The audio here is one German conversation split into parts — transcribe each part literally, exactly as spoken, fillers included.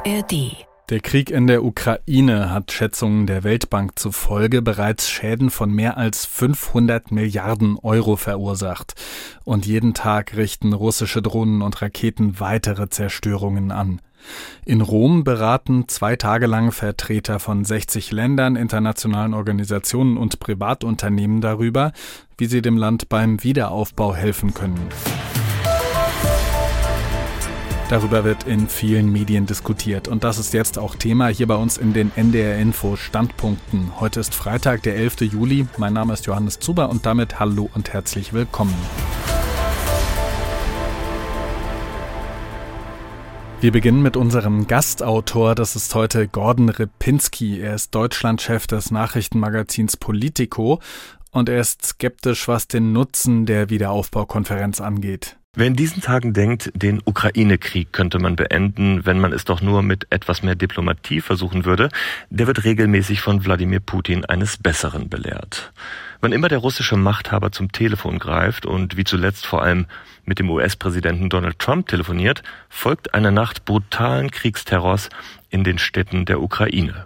A R D. Der Krieg in der Ukraine hat Schätzungen der Weltbank zufolge bereits Schäden von mehr als fünfhundert Milliarden Euro verursacht. Und jeden Tag richten russische Drohnen und Raketen weitere Zerstörungen an. In Rom beraten zwei Tage lang Vertreter von sechzig Ländern, internationalen Organisationen und Privatunternehmen darüber, wie sie dem Land beim Wiederaufbau helfen können. Darüber wird in vielen Medien diskutiert und das ist jetzt auch Thema hier bei uns in den N D R Info Standpunkten. Heute ist Freitag, der elfter Juli. Mein Name ist Johannes Zuber und damit hallo und herzlich willkommen. Wir beginnen mit unserem Gastautor, das ist heute Gordon Ripinski. Er ist Deutschlandchef des Nachrichtenmagazins Politico und er ist skeptisch, was den Nutzen der Wiederaufbaukonferenz angeht. Wer in diesen Tagen denkt, den Ukraine-Krieg könnte man beenden, wenn man es doch nur mit etwas mehr Diplomatie versuchen würde, der wird regelmäßig von Wladimir Putin eines Besseren belehrt. Wann immer der russische Machthaber zum Telefon greift und wie zuletzt vor allem mit dem U S-Präsidenten Donald Trump telefoniert, folgt eine Nacht brutalen Kriegsterrors in den Städten der Ukraine.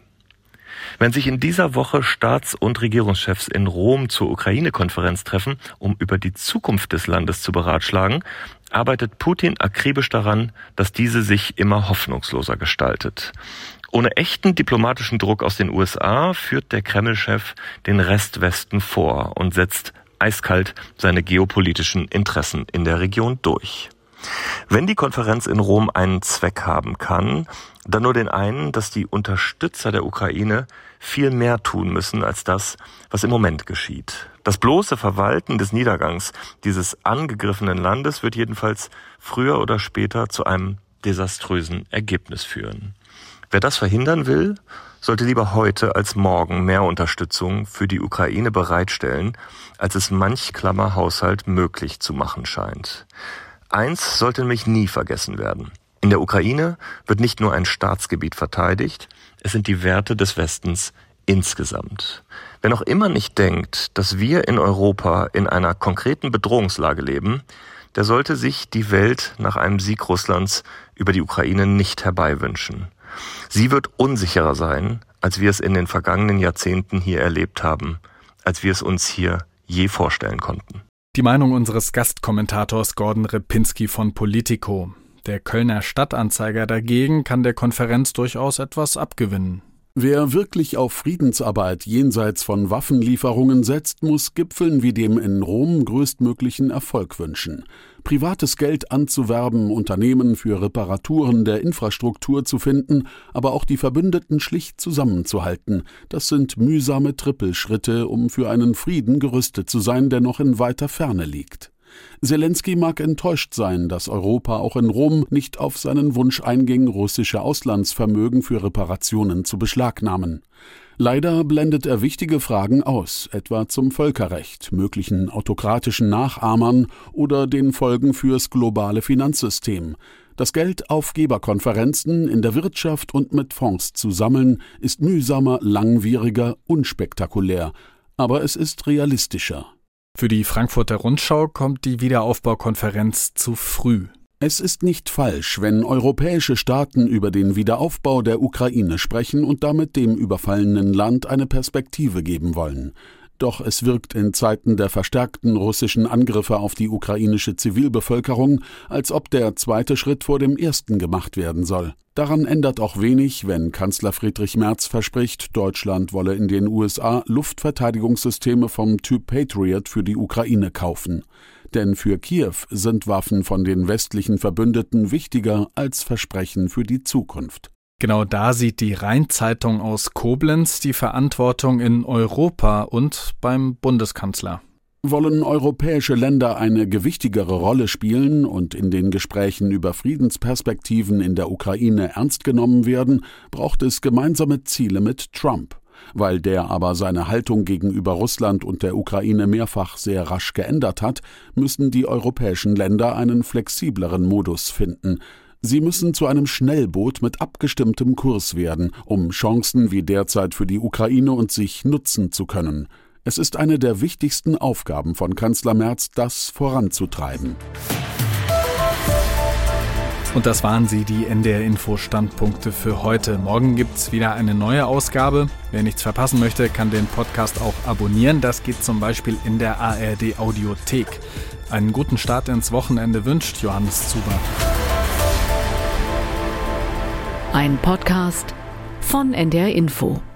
Wenn sich in dieser Woche Staats- und Regierungschefs in Rom zur Ukraine-Konferenz treffen, um über die Zukunft des Landes zu beratschlagen, arbeitet Putin akribisch daran, dass diese sich immer hoffnungsloser gestaltet. Ohne echten diplomatischen Druck aus den U S A führt der Kreml-Chef den Restwesten vor und setzt eiskalt seine geopolitischen Interessen in der Region durch. Wenn die Konferenz in Rom einen Zweck haben kann, dann nur den einen, dass die Unterstützer der Ukraine viel mehr tun müssen als das, was im Moment geschieht. Das bloße Verwalten des Niedergangs dieses angegriffenen Landes wird jedenfalls früher oder später zu einem desaströsen Ergebnis führen. Wer das verhindern will, sollte lieber heute als morgen mehr Unterstützung für die Ukraine bereitstellen, als es manch klammer Haushalt möglich zu machen scheint. Eins sollte nämlich nie vergessen werden. In der Ukraine wird nicht nur ein Staatsgebiet verteidigt, es sind die Werte des Westens insgesamt. Wer noch immer nicht denkt, dass wir in Europa in einer konkreten Bedrohungslage leben, der sollte sich die Welt nach einem Sieg Russlands über die Ukraine nicht herbeiwünschen. Sie wird unsicherer sein, als wir es in den vergangenen Jahrzehnten hier erlebt haben, als wir es uns hier je vorstellen konnten. Die Meinung unseres Gastkommentators Gordon Ripinski von Politico. Der Kölner Stadtanzeiger dagegen kann der Konferenz durchaus etwas abgewinnen. Wer wirklich auf Friedensarbeit jenseits von Waffenlieferungen setzt, muss Gipfeln wie dem in Rom größtmöglichen Erfolg wünschen. Privates Geld anzuwerben, Unternehmen für Reparaturen der Infrastruktur zu finden, aber auch die Verbündeten schlicht zusammenzuhalten, das sind mühsame Trippelschritte, um für einen Frieden gerüstet zu sein, der noch in weiter Ferne liegt. Selensky mag enttäuscht sein, dass Europa auch in Rom nicht auf seinen Wunsch einging, russische Auslandsvermögen für Reparationen zu beschlagnahmen. Leider blendet er wichtige Fragen aus, etwa zum Völkerrecht, möglichen autokratischen Nachahmern oder den Folgen fürs globale Finanzsystem. Das Geld auf Geberkonferenzen in der Wirtschaft und mit Fonds zu sammeln, ist mühsamer, langwieriger, unspektakulär, aber es ist realistischer. Für die Frankfurter Rundschau kommt die Wiederaufbaukonferenz zu früh. Es ist nicht falsch, wenn europäische Staaten über den Wiederaufbau der Ukraine sprechen und damit dem überfallenen Land eine Perspektive geben wollen. Doch es wirkt in Zeiten der verstärkten russischen Angriffe auf die ukrainische Zivilbevölkerung, als ob der zweite Schritt vor dem ersten gemacht werden soll. Daran ändert auch wenig, wenn Kanzler Friedrich Merz verspricht, Deutschland wolle in den U S A Luftverteidigungssysteme vom Typ Patriot für die Ukraine kaufen. Denn für Kiew sind Waffen von den westlichen Verbündeten wichtiger als Versprechen für die Zukunft. Genau da sieht die Rhein-Zeitung aus Koblenz die Verantwortung in Europa und beim Bundeskanzler. Wollen europäische Länder eine gewichtigere Rolle spielen und in den Gesprächen über Friedensperspektiven in der Ukraine ernst genommen werden, braucht es gemeinsame Ziele mit Trump. Weil der aber seine Haltung gegenüber Russland und der Ukraine mehrfach sehr rasch geändert hat, müssen die europäischen Länder einen flexibleren Modus finden. Sie müssen zu einem Schnellboot mit abgestimmtem Kurs werden, um Chancen wie derzeit für die Ukraine und sich nutzen zu können. Es ist eine der wichtigsten Aufgaben von Kanzler Merz, das voranzutreiben. Und das waren sie, die N D R-Info-Standpunkte für heute. Morgen gibt's wieder eine neue Ausgabe. Wer nichts verpassen möchte, kann den Podcast auch abonnieren. Das geht zum Beispiel in der A R D-Audiothek. Einen guten Start ins Wochenende wünscht Johannes Zuber. Ein Podcast von N D R Info.